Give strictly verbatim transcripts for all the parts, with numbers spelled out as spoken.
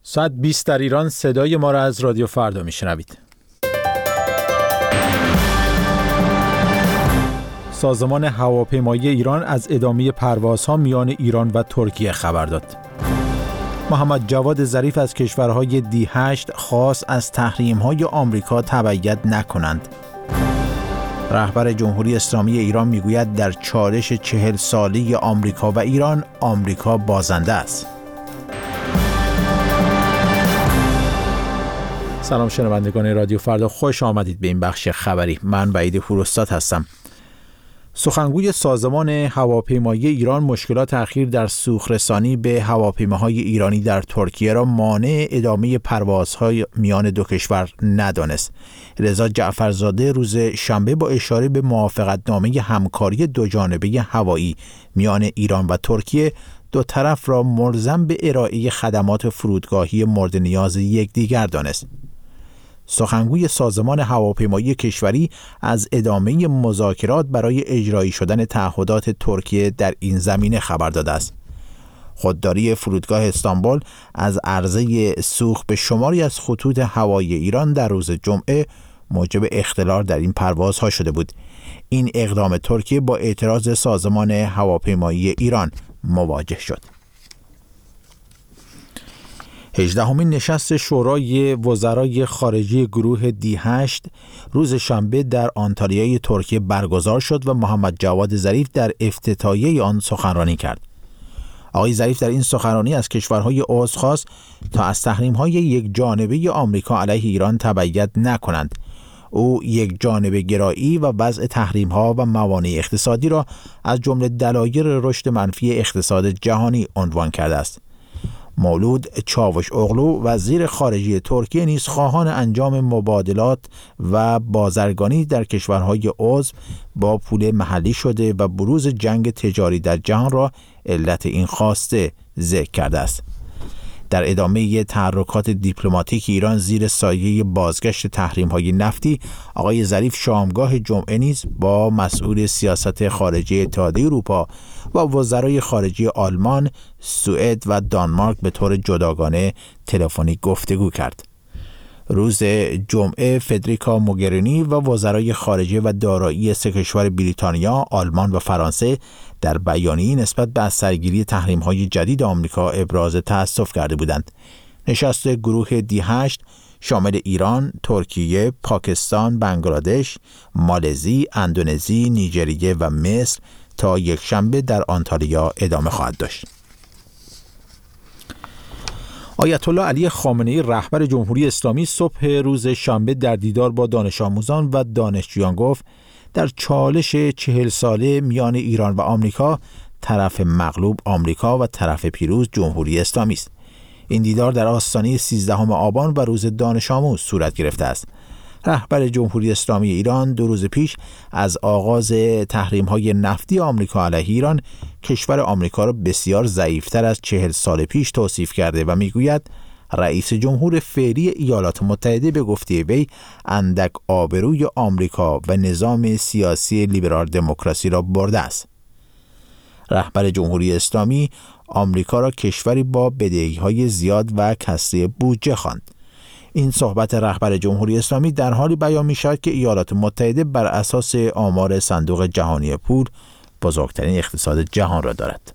ساعت بیست در ایران صدای ما را از رادیو فردا میشنوید. سازمان هواپیمایی ایران از ادامه پروازها میان ایران و ترکیه خبر داد. محمد جواد ظریف از کشورهای دی هشت خواست از تحریم‌های آمریکا تبعیت نکنند. رهبر جمهوری اسلامی ایران میگوید در چالش چهل ساله آمریکا و ایران، آمریکا بازنده است. سلام شنوندگان رادیو فردا، خوش آمدید به این بخش خبری. من وحید پوراستاد هستم. سخنگوی سازمان هواپیمایی ایران مشکلات اخیر در سوخرسانی به هواپیماهای ایرانی در ترکیه را مانع ادامه پروازهای میان دو کشور ندانست. رضا جعفرزاده روز شنبه با اشاره به موافقتنامه همکاری دوجانبه هوایی میان ایران و ترکیه دو طرف را ملزم به ارائه خدمات فرودگاهی مورد نیاز یکدیگر دانست. سخنگوی سازمان هواپیمایی کشوری از ادامه مذاکرات برای اجرایی شدن تعهدات ترکیه در این زمینه خبر داده است. خودداری فرودگاه استانبول از عرضه سوخت به شماری از خطوط هوایی ایران در روز جمعه موجب اختلال در این پروازها شده بود. این اقدام ترکیه با اعتراض سازمان هواپیمایی ایران مواجه شد. هجدهمین نشست شورای وزرای خارجه گروه دی هشت روز شنبه در آنتالیای ترکیه برگزار شد و محمد جواد ظریف در افتتاحیه آن سخنرانی کرد. آقای ظریف در این سخنرانی از کشورهای عضو خواست تا از تحریم‌های یک جانبه آمریکا علیه ایران تبعیت نکنند. او یک جانبه گرایی و وضع تحریم‌ها و موانع اقتصادی را از جمله دلایل رشد منفی اقتصاد جهانی عنوان کرده است. مولود چاوش اغلو وزیر خارجه ترکیه نیز خواهان انجام مبادلات و بازرگانی در کشورهای عضو با پول محلی شده و بروز جنگ تجاری در جهان را علت این خواسته ذکر کرده است. در ادامه تحرکات دیپلماتیک ایران زیر سایه بازگشت تحریم‌های نفتی، آقای ظریف شامگاه جمعه نیز با مسئول سیاست خارجی اتحادیه اروپا و وزرای خارجه آلمان، سوئد و دانمارک به طور جداگانه تلفنی گفتگو کرد. روز جمعه فدریکا موگرینی و وزرای خارجه و دارایی سه کشور بریتانیا، آلمان و فرانسه در بیانیه‌ای نسبت به از سرگیری تحریم‌های جدید آمریکا ابراز تأسف کرده بودند. نشست گروه دی هشت شامل ایران، ترکیه، پاکستان، بنگلادش، مالزی، اندونزی، نیجریه و مصر تا یک شنبه در آنتالیا ادامه خواهد داشت. آیت الله علی خامنه‌ای رهبر جمهوری اسلامی صبح روز شنبه در دیدار با دانش آموزان و دانشجویان گفت در چالش چهل ساله میان ایران و آمریکا، طرف مغلوب آمریکا و طرف پیروز جمهوری اسلامی است. این دیدار در آستانه سیزدهم آبان و روز دانش آموز صورت گرفته است. رهبر جمهوری اسلامی ایران دو روز پیش از آغاز تحریم‌های نفتی آمریکا علیه ایران، کشور آمریکا را بسیار ضعیف‌تر از چهل سال پیش توصیف کرده و میگوید رئیس جمهور فعلی ایالات متحده به گفته وی اندک آبروی آمریکا و نظام سیاسی لیبرال دموکراسی را برده است. رهبر جمهوری اسلامی آمریکا را کشوری با بدهی‌های زیاد و کسری بودجه خواند. این صحبت رهبر جمهوری اسلامی در حالی بیان می شود که ایالات متحده بر اساس آمار صندوق جهانی پول بزرگترین اقتصاد جهان را دارد.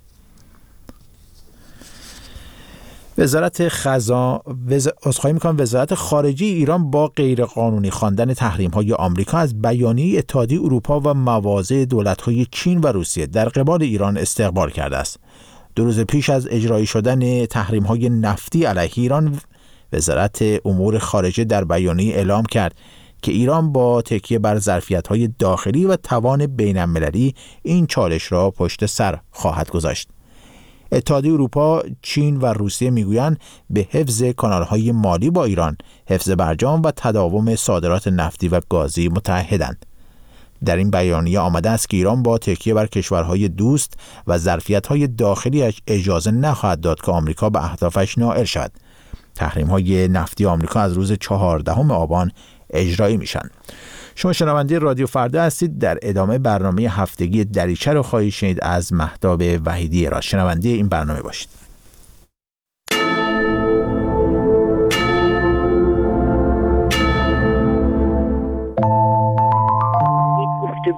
وزارت خزانه وز... وزارت خارجه ایران با غیرقانونی خواندن تحریم‌های آمریکا از بیانیه اتحادیه اروپا و مواضع دولت‌های چین و روسیه در قبال ایران استقبال کرده است. دو روز پیش از اجرایی شدن تحریم‌های نفتی علیه ایران، وزارت امور خارجه در بیانیه اعلام کرد که ایران با تکیه بر ظرفیت‌های داخلی و توان بین‌المللی این چالش را پشت سر خواهد گذاشت. اتحادیه اروپا، چین و روسیه میگویند به حفظ کانال‌های مالی با ایران، حفظ برجام و تداوم صادرات نفتی و گازی متحدند. در این بیانیه آمده است که ایران با تکیه بر کشورهای دوست و ظرفیت‌های داخلی‌اش اجازه نخواهد داد که آمریکا به اهدافش نائل شود. تحریم‌های نفتی آمریکا از روز چهاردهم آبان اجرایی میشن. شما شنونده رادیو فردا هستید. در ادامه برنامه هفتگی دریچه رو خواهید شنید از مهتاب وحیدی. را شنونده این برنامه باشید.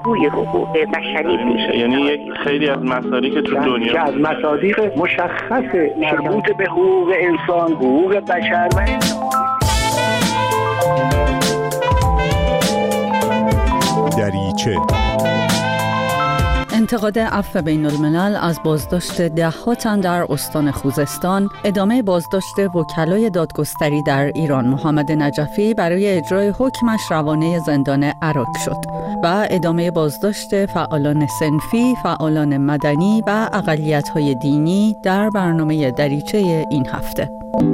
روی حقوق بشری میشه. یعنی یک خیلی از مسائلی که تو دنیا که از مصادیق مشخص مربوط به حقوق انسان، حقوق بشر و دریچه. انتقاد عفو بین الملل از بازداشت ده‌ها تن در استان خوزستان، ادامه بازداشت وکلای دادگستری در ایران. محمد نجفی برای اجرای حکمش روانه زندان عراق شد و ادامه بازداشت فعالان صنفی، فعالان مدنی و اقلیت‌های دینی در برنامه دریچه این هفته.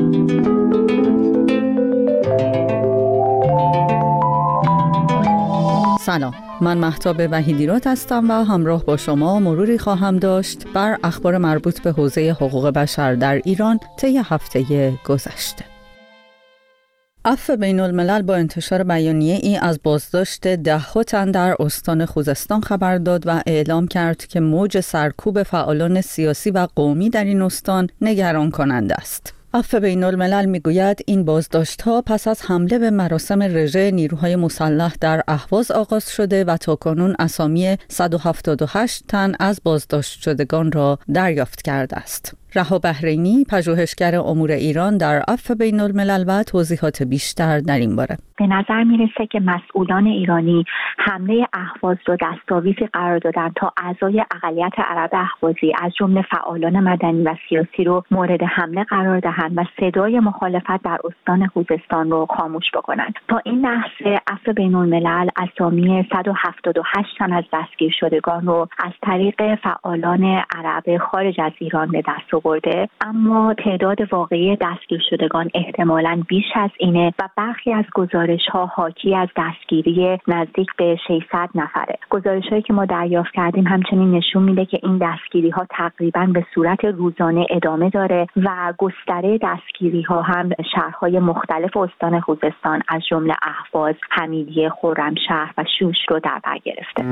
سلام، من مهتاب وحیدیراد هستم و همراه با شما مروری خواهم داشت بر اخبار مربوط به حوزه حقوق بشر در ایران طی هفته گذشته. عفو بین الملل با انتشار بیانیه ای از بازداشت ده‌ها تن در استان خوزستان خبر داد و اعلام کرد که موج سرکوب فعالان سیاسی و قومی در این استان نگران کننده است. عفو بین الملل میگوید این بازداشت‌ها پس از حمله به مراسم رژه نیروهای مسلح در اهواز آغاز شده و تاکنون اسامی صد و هفتاد و هشت تن از بازداشت شدگان را دریافت کرده است. رها بحرینی، پژوهشگر امور ایران در عفو بین الملل و توضیحات بیشتر در این باره. به نظر میرسه که مسئولان ایرانی حمله اهواز رو دستاویزی قرار دادن تا اعضای اقلیت عرب اهوازی از جمله فعالان مدنی و سیاسی رو مورد حمله قرار دهند و صدای مخالفت در استان خوزستان رو خاموش بکنند. تا این لحظه عفو بین الملل اسامی صد و هفتاد و هشت تن از دستگیر شدگان رو از طریق فعالان عرب خارج از ایران به دست برده، اما تعداد واقعی دستگیر شدگان احتمالاً بیش از اینه و برخی از گزارش‌ها حاکی از دستگیری نزدیک به ششصد نفره. گزارش‌هایی که ما دریافت کردیم همچنین نشون میده که این دستگیری‌ها تقریباً به صورت روزانه ادامه داره و گستره دستگیری‌ها هم شهرهای مختلف استان خوزستان از جمله اهواز، حمیدیه، خرمشهر و شوش رو در بر گرفته.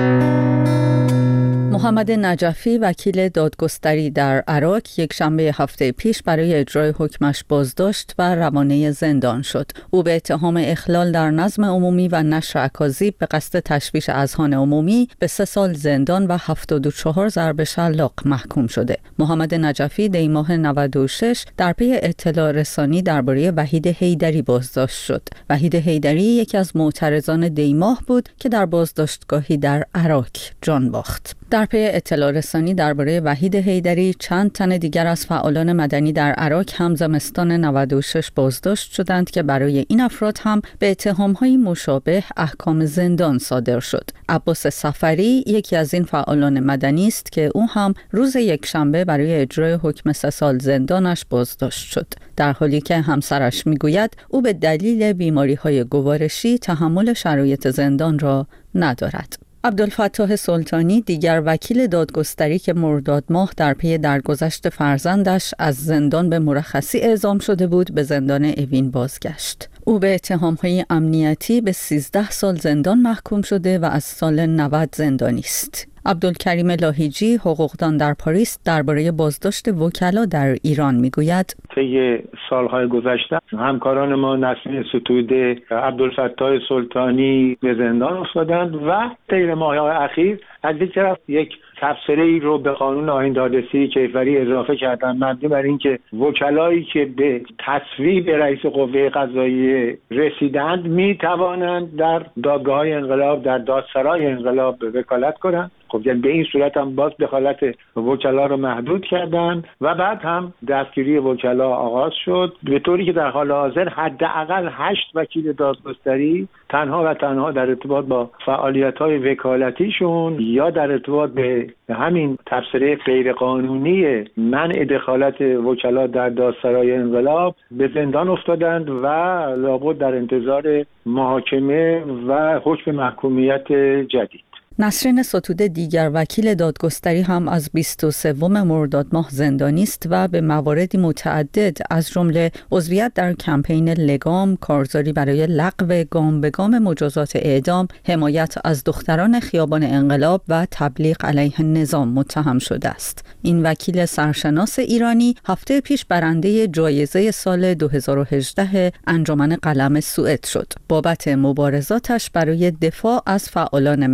محمد نجفی وکیل دادگستری در عراق یک شنبه هفته پیش برای اجرای حکمش بازداشت و روانه زندان شد. او به اتهام اخلال در نظم عمومی و نشر اکاذیب به قصد تشویش اذهان عمومی به سه سال زندان و هفتاد و چهار ضرب شلاق محکوم شده. محمد نجفی دی ماه نود و شش در پی اطلاع رسانی درباره وحید حیدری بازداشت شد. وحید حیدری یکی از معترضان دی ماه بود که در بازداشتگاهی در عراق جان باخت. در پی اطلاع رسانی درباره وحید حیدری، چند تن دیگر از فعالان مدنی در عراق هم زمستان نود و شش بازداشت شدند که برای این افراد هم به اتهام‌های مشابه احکام زندان صادر شد. عباس صفری یکی از این فعالان مدنی است که او هم روز یکشنبه برای اجرای حکم سه سال زندانش بازداشت شد، در حالی که همسرش میگوید او به دلیل بیماری‌های گوارشی تحمل شرایط زندان را ندارد. عبدالفتاح سلطانی دیگر وکیل دادگستری که مرداد ماه در پی درگذشت فرزندش از زندان به مرخصی اعزام شده بود به زندان اوین بازگشت. او به اتهام‌های امنیتی به سیزده سال زندان محکوم شده و از سال نود زندانی است. عبدالکریم لاهیجی، حقوقدان در پاریس، درباره بازداشت وکلا در ایران میگوید: طی سالهای گذشته همکاران ما نسرین ستوده، عبدالفتاح سلطانی به زندان افتادند و طی ماه‌های اخیر از یک طرف یک تبصره‌ای رو به قانون آیین دادرسی کیفری اضافه کردن مبنی بر اینکه وکلایی که به تصویب رئیس قوه قضاییه رسیدند می توانند در دادگاه‌های انقلاب، در دادسرای انقلاب وکالت کنند. خب یعنی به این صورت هم باز دخالت وکلا رو محدود کردن و بعد هم دستگیری وکلا آغاز شد، به طوری که در حال حاضر حداقل هشت وکیل دادگستری تنها و تنها در ارتباط با فعالیت‌های وکالتیشون یا در ارتباط به همین تبصره غیرقانونی منع دخالت وکلا در دادسرای انقلاب به زندان افتادند و لابد در انتظار محاکمه و حکم محکومیت جدید. نسرین ستوده دیگر وکیل دادگستری هم از بیست و سوم مرداد ماه زندانی است و به مواردی متعدد از جمله عضویت در کمپین لگام، کارزاری برای لغو گام به گام مجازات اعدام، حمایت از دختران خیابان انقلاب و تبلیغ علیه نظام متهم شده است. این وکیل سرشناس ایرانی هفته پیش برنده جایزه سال دو هزار و هجده انجمن قلم سوئد شد بابت مبارزاتش برای دفاع از فعالان مدنی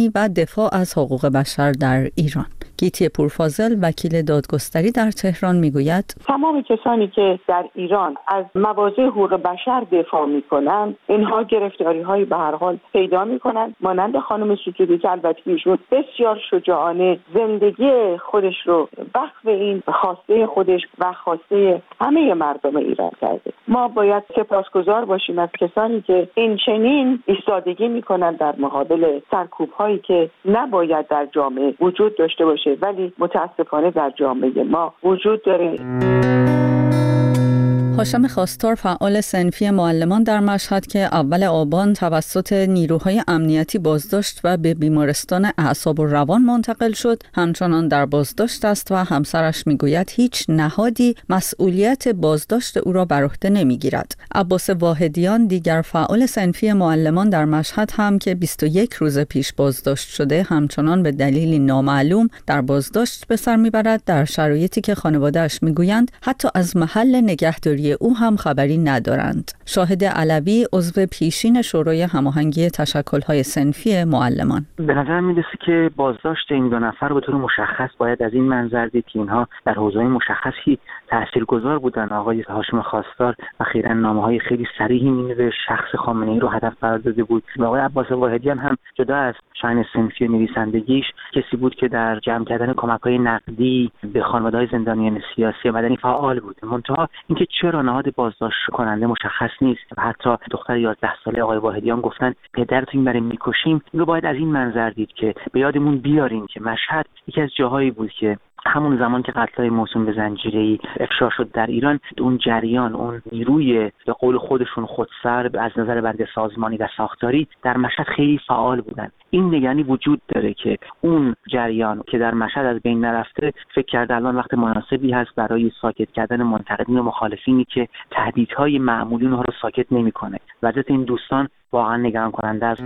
ایرانی و دفاع از حقوق بشر در ایران. گیتی پورفاضل وکیل دادگستری در تهران میگوید تمام کسانی که در ایران از مواضع حقوق بشر دفاع میکنند اینها گرفتاری‌های به هر حال پیدا میکنند، مانند خانم ستودی که البته ایشون بسیار شجاعانه زندگی خودش رو وقف این خواسته خودش و خواسته همه مردم ایران کرده. ما باید سپاسگزار باشیم از کسانی که این چنین ایستادگی میکنند در مقابل سرکوب‌هایی که نباید در جامعه وجود داشته باشه ولی متاسفانه در جامعه ما وجود داره. هاشم خواستار فعال صنفی معلمان در مشهد که اول آبان توسط نیروهای امنیتی بازداشت و به بیمارستان اعصاب و روان منتقل شد همچنان در بازداشت است و همسرش میگوید هیچ نهادی مسئولیت بازداشت او را بر عهده نمیگیرد. عباس واحدیان دیگر فعال صنفی معلمان در مشهد هم که بیست و یک روز پیش بازداشت شده همچنان به دلیلی نامعلوم در بازداشت به سر میبرد در شرایطی که خانواده‌اش میگویند حتی از محل نگهداری او هم خبری ندارند. شاهد علوی عضو پیشین شورای هماهنگی تشکل‌های صنفی معلمان: به نظر میرسه که بازداشت این دو نفر به طور مشخص باید از این منظر دید که اینها در حوزه‌های مشخصی تاثیرگذار بودن. آقای هاشم خواستار اخیراً نامه‌های خیلی صریحی مینوشت، شخص خامنه‌ای رو هدف قرار داده بود. و آقای عباس واحدیان هم جدا از شأن صنفی نویسندگیش کسی بود که در جمع کردن کمک‌های نقدی به خانواده‌های زندانیان سیاسی و مدنی فعال بود. منتها اینکه چرا نهاد بازداشت کننده مشخص نیست و حتی دختر یازده ساله آقای واحدیان گفتن پدرتون برای میکشیم، این رو باید از این منظر دید که به یادمون بیاریم که مشهد یکی از جاهایی بود که همون زمان که قتل‌های موسوم به زنجیره‌ای افشا شد در ایران، اون جریان، اون نیروی به قول خودشون خودسر از نظر بند سازمانی و ساختاری در مشهد خیلی فعال بودن. این نگرانی وجود داره که اون جریان که در مشهد از بین نرفته، فکر کرده الان وقت مناسبی هست برای ساکت کردن منتقدین و مخالفینی که تهدیدهای معمولین رو ساکت نمی‌کنه. وضعیت این دوستان واقعا نگران کننده است.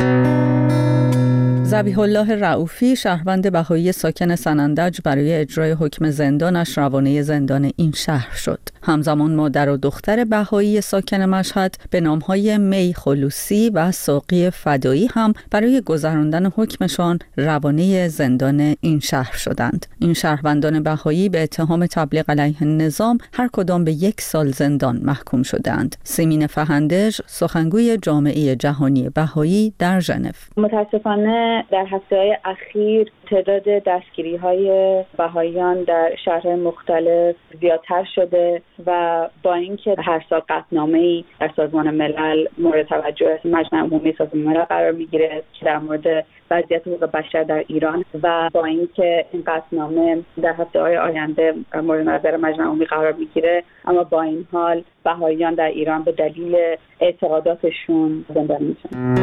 ذبیح الله رؤوفی شهروند بهایی ساکن سنندج برای اجرای حکم زندانش روانه زندان این شهر شد. همزمان مادر و دختر بهایی ساکن مشهد به نامهای می خلوصی و ساقی فدایی هم برای گذراندن حکمشان روانه زندان این شهر شدند. این شهروندان بهایی به اتهام تبلیغ علیه النظام هر کدام به یک سال زندان محکوم شدند. سیمین فهندج سخنگوی جامعه جهانی بهایی در ژنو: متاسفانه در هفته‌های اخیر تعداد دستگیری‌های بهائیان در شهرهای مختلف زیادتر شده و با اینکه هر سال قطعنامه‌ای در سازمان ملل مورد توجه مجمع عمومی سازمان ملل قرار می‌گیره که در مورد وضعیت حقوق بشر در ایران و با اینکه این قطعنامه در هفته‌های آینده مورد نظر مجمع عمومی قرار می‌گیره، اما با این حال بهائیان در ایران به دلیل اعتقاداتشون زندانی میشن.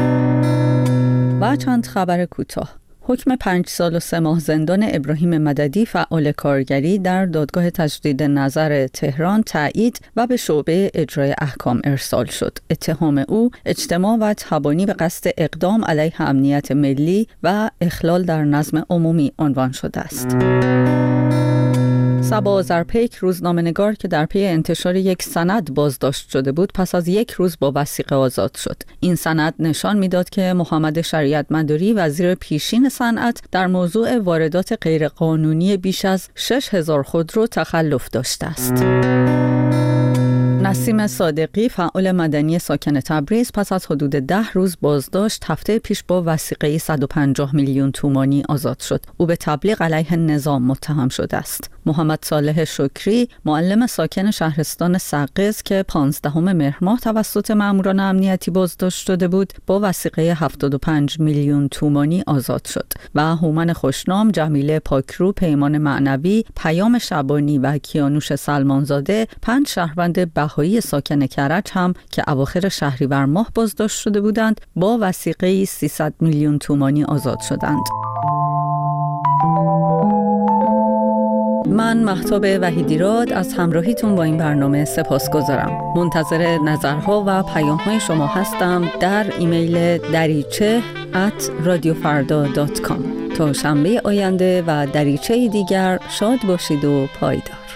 و چند خبر کوتاه. حکم پنج سال و سه ماه زندان ابراهیم مددی فعال کارگری در دادگاه تجدید نظر تهران تایید و به شعبه اجرای احکام ارسال شد. اتهام او اجتماع و تبانی به قصد اقدام علیه امنیت ملی و اخلال در نظم عمومی عنوان شده است. صبا آذرپیک روزنامه‌نگار که در پی انتشار یک سند بازداشت شده بود پس از یک روز با وثیقه آزاد شد. این سند نشان می‌داد که محمد شریعت مداری وزیر پیشین صنعت در موضوع واردات غیرقانونی بیش از شش هزار خودرو تخلف داشته است. نسیم صادقی فعال مدنی ساکن تبریز پس از حدود ده روز بازداشت هفته پیش با وثیقه صد و پنجاه میلیون تومانی آزاد شد. او به تبلیغ علیه النظام متهم شده است. محمد صالح شکری معلم ساکن شهرستان سقز که پانزدهم مهر ماه توسط ماموران امنیتی بازداشت شده بود با وثیقه هفتاد و پنج میلیون تومانی آزاد شد و هومن خوشنام، جمیله پاکرو، پیمان معنوی، پیام شبانی و کیانوش سلمانزاده پنج شهروند بهایی ساکن کرج هم که اواخر شهریور ماه بازداشت شده بودند با وثیقه سیصد میلیون تومانی آزاد شدند. من مهتاب وحیدیراد از همراهیتون با این برنامه سپاسگزارم. منتظر نظرها و پیام‌های شما هستم در ایمیل دریچه ات رادیو فردا دات کام. تا شنبه آینده و دریچه دیگر شاد باشید و پایدار.